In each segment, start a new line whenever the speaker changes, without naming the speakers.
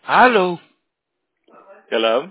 Hello.
Hello?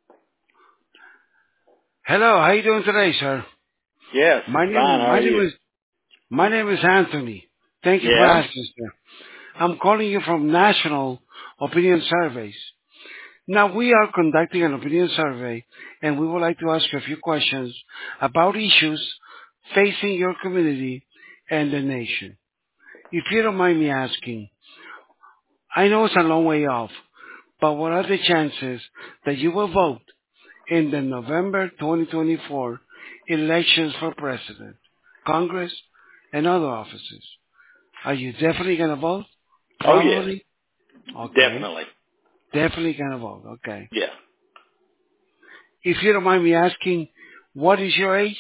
Hello. How you doing today, sir?
Yes,
My
fine.
name
How
my
are
name
you?
is my name is Anthony. Thank you for
Yeah?
asking, sir. I'm calling you from National Opinion Surveys. Now we are conducting an opinion survey, and we would like to ask you a few questions about issues facing your community and the nation. If you don't mind me asking, I know it's a long way off, but what are the chances that you will vote in the November 2024 elections for president, Congress, and other offices? Are you definitely going to vote?
Oh, yes.
Probably? Okay.
Definitely.
Definitely going to vote. Okay.
Yeah.
If you don't mind me asking, what is your age?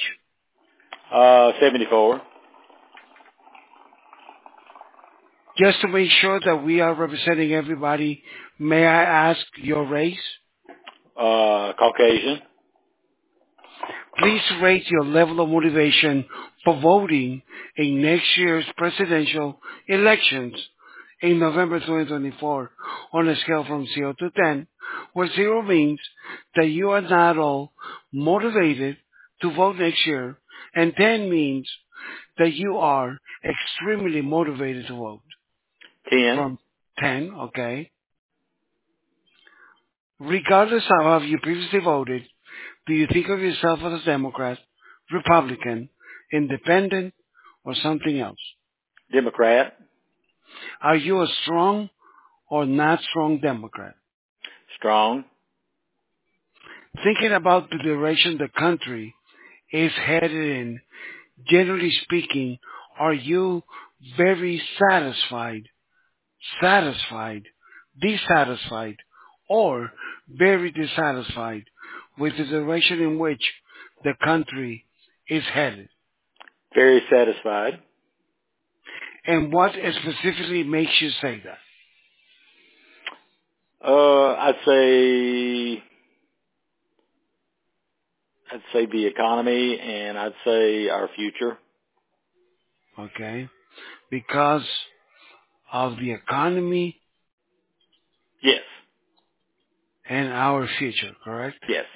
74.
Just to make sure that we are representing everybody, may I ask your race?
Caucasian.
Please rate your level of motivation for voting in next year's presidential elections in November 2024 on a scale from 0 to 10, where 0 means that you are not all motivated to vote next year, and 10 means that you are extremely motivated to vote.
10.
From 10, okay? Regardless of how you previously voted, do you think of yourself as a Democrat, Republican, Independent, or something else?
Democrat.
Are you a strong or not strong Democrat?
Strong.
Thinking about the direction the country is headed in, generally speaking, are you very satisfied, dissatisfied, or very dissatisfied with the direction in which the country is headed?
Very satisfied.
And what specifically makes you say that?
I'd say the economy, and I'd say our future.
Okay? Because of the economy
Yes.
and our future, correct?
Yes.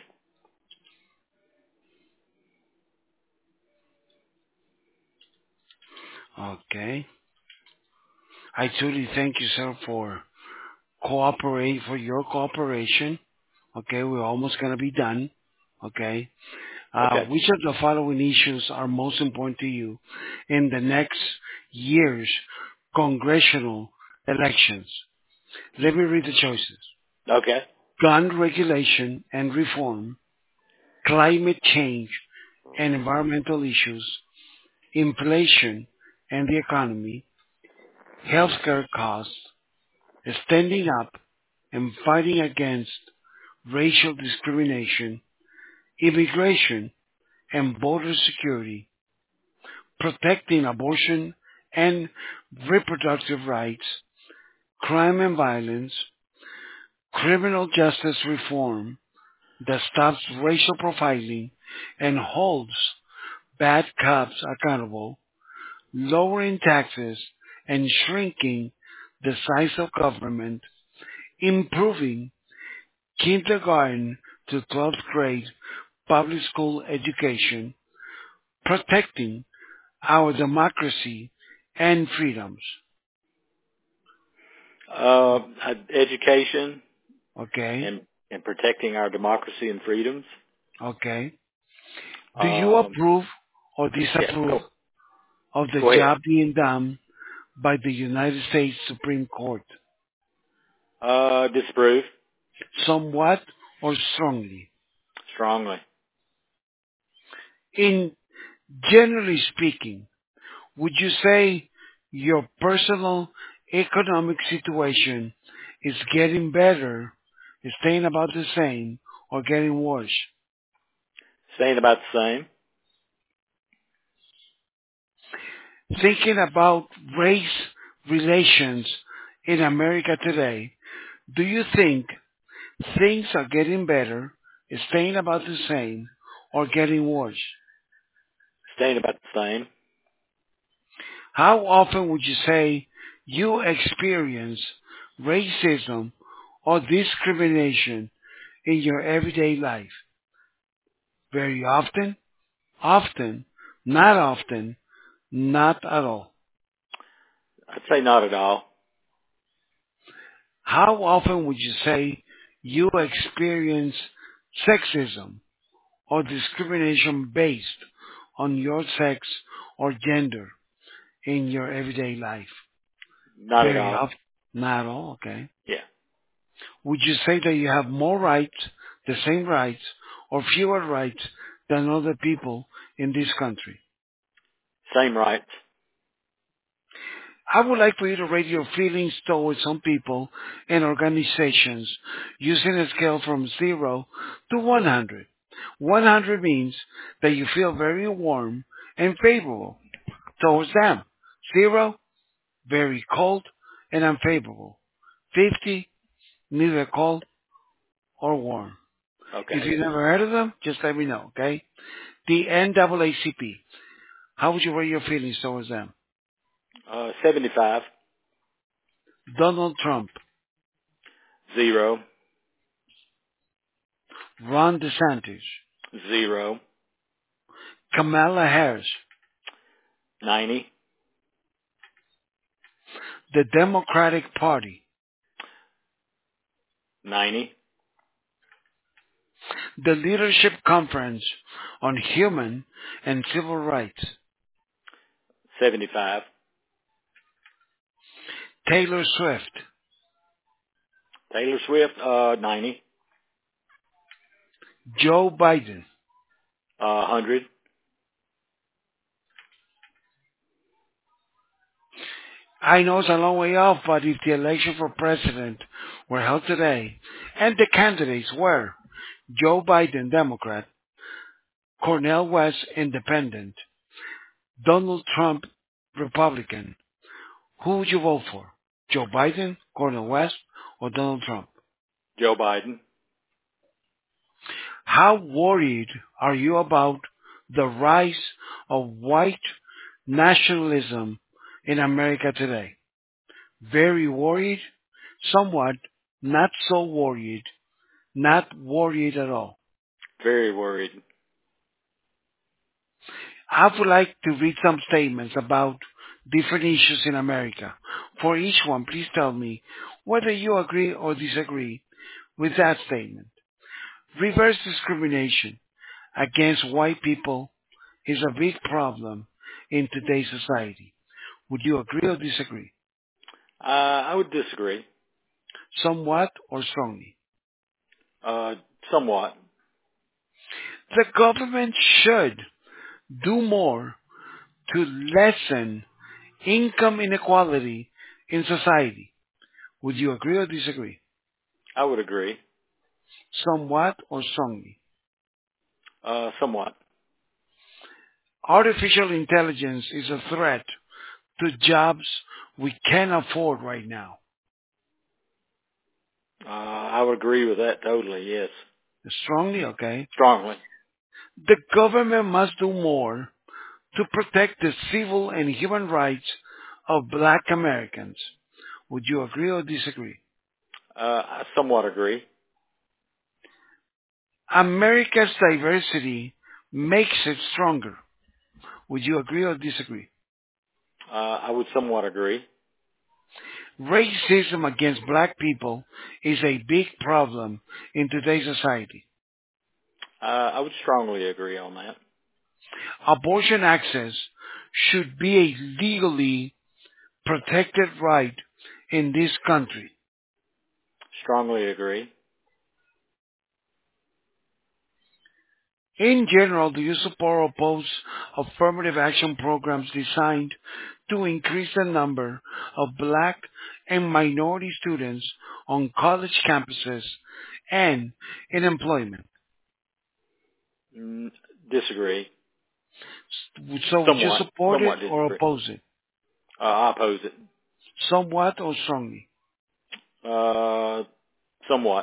Okay. I truly thank you, sir, for your cooperation. Okay, we're almost gonna be done. Okay.
Okay.
Which of the following issues are most important to you in the next year's congressional elections? Let me read the choices.
Okay.
Gun regulation and reform, climate change and environmental issues, inflation and the economy, healthcare costs, standing up and fighting against racial discrimination, immigration and border security, protecting abortion and reproductive rights, crime and violence, criminal justice reform that stops racial profiling and holds bad cops accountable, lowering taxes and shrinking the size of government, improving kindergarten to 12th grade public school education, protecting our democracy and freedoms.
Education
Okay?
and protecting our democracy and freedoms.
Okay? Do you
Um,
approve or
yeah.
disapprove of the
Go ahead.
job being done by the United States Supreme Court?
Disapprove.
Somewhat or strongly?
Strongly.
In generally speaking, would you say your personal economic situation is getting better, is staying about the same, or getting worse?
Staying about the same.
Thinking about race relations in America today, do you think things are getting better, is staying about the same, or getting worse?
Staying about the same.
How often would you say you experience racism or discrimination in your everyday life? Very often, often, not at all.
I'd say not at all.
How often would you say you experience sexism or discrimination based on your sex or gender in your everyday life?
Not at
Very
all.
often. Not at all, okay.
Yeah.
Would you say that you have more rights, the same rights, or fewer rights than other people in this country?
Same rights.
I would like for you to rate your feelings towards some people and organizations using a scale from 0 to 100. 100 means that you feel very warm and favorable towards them. 0, very cold and unfavorable. 50, neither cold or warm. If
Okay.
you never heard of them, just let me know, okay? The NAACP. How would you rate your feelings towards them?
75.
Donald Trump,
0.
Ron DeSantis,
0.
Kamala Harris,
90.
the Democratic Party,
90.
the Leadership Conference on Human and Civil Rights,
75.
Taylor Swift,
Taylor Swift, 90.
Joe Biden.
100.
I know it's a long way off, but if the election for president were held today and the candidates were Joe Biden, Democrat, Cornel West, Independent, Donald Trump, Republican, who would you vote for? Joe Biden, Cornel West, or Donald Trump?
Joe Biden.
How worried are you about the rise of white nationalism in America today? Very worried, somewhat, not so worried, not worried at all.
Very worried.
I would like to read some statements about different issues in America. For each one, please tell me whether you agree or disagree with that statement. Reverse discrimination against white people is a big problem in today's society. Would you agree or disagree?
I would disagree.
Somewhat or strongly?
Uh, Somewhat.
The government should do more to lessen income inequality in society. Would you agree or disagree?
I would agree.
Somewhat or strongly?
Somewhat.
Artificial intelligence is a threat to jobs we can't afford right now.
I would agree with that totally, yes.
Strongly, okay.
Strongly.
The government must do more to protect the civil and human rights of black Americans. Would you agree or disagree?
I somewhat agree.
America's diversity makes it stronger. Would you agree or disagree?
I would somewhat agree.
Racism against black people is a big problem in today's society.
I would strongly agree on that.
Abortion access should be a legally protected right in this country.
Strongly agree.
In general, do you support or oppose affirmative action programs designed to increase the number of black and minority students on college campuses and in employment?
Mm, Disagree.
So would you
Somewhat.
support it
Somewhat
or
disagree.
oppose it?
I oppose it.
Somewhat or strongly?
Uh, Somewhat.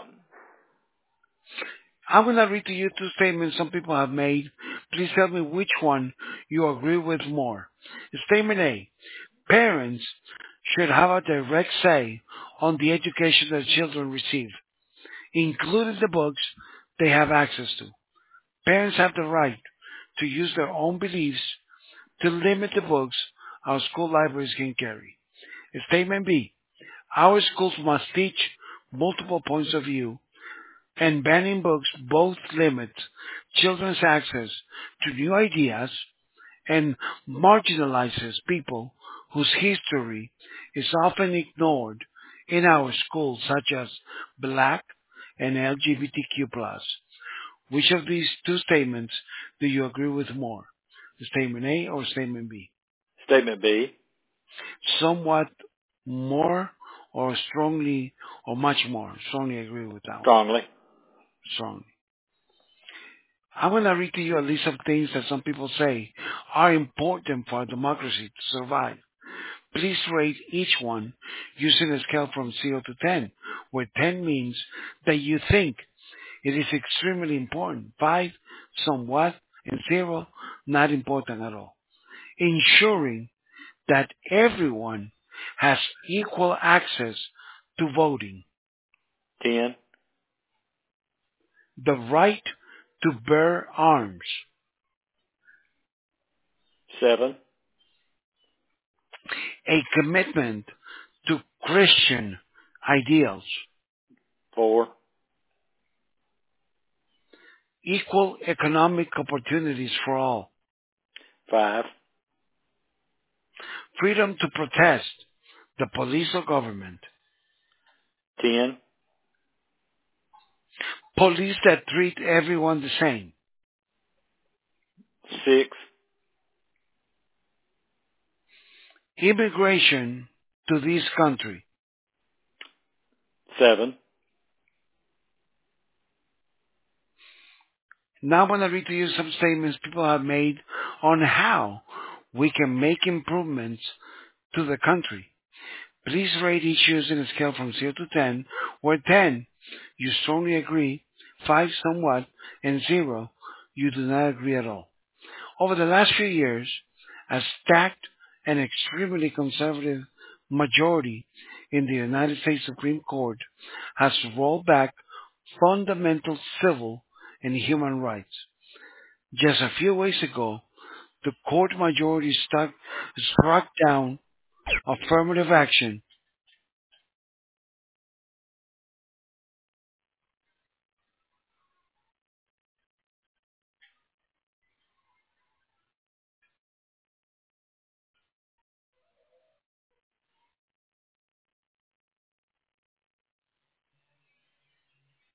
I'm going to read to you two statements some people have made. Please tell me which one you agree with more. Statement A. Parents should have a direct say on the education that children receive, including the books they have access to. Parents have the right to use their own beliefs to limit the books our school libraries can carry. Statement B. Our schools must teach multiple points of view, and banning books both limits children's access to new ideas and marginalizes people whose history is often ignored in our schools, such as Black and LGBTQ+. Which of these two statements do you agree with more? Statement A or Statement B?
Statement B.
Somewhat more or strongly or much more? Strongly agree with that one.
Strongly.
Strongly. I'm going to read to you a list of things that some people say are important for a democracy to survive. Please rate each one using a scale from 0 to 10, where 10 means that you think it is extremely important, 5, somewhat, and 0, not important at all. Ensuring that everyone has equal access to voting.
10.
The right to bear arms.
7.
A commitment to Christian ideals.
4.
Equal economic opportunities for all.
5.
Freedom to protest the police or government.
10.
Police that treat everyone the same.
6.
Immigration to this country.
7.
Now I'm going to read to you some statements people have made on how we can make improvements to the country. Please rate each using a scale from 0 to 10, where 10, you strongly agree, 5 somewhat, and 0, you do not agree at all. Over the last few years, a stacked and extremely conservative majority in the United States Supreme Court has rolled back fundamental civil and human rights. Just a few weeks ago, the court majority struck down affirmative action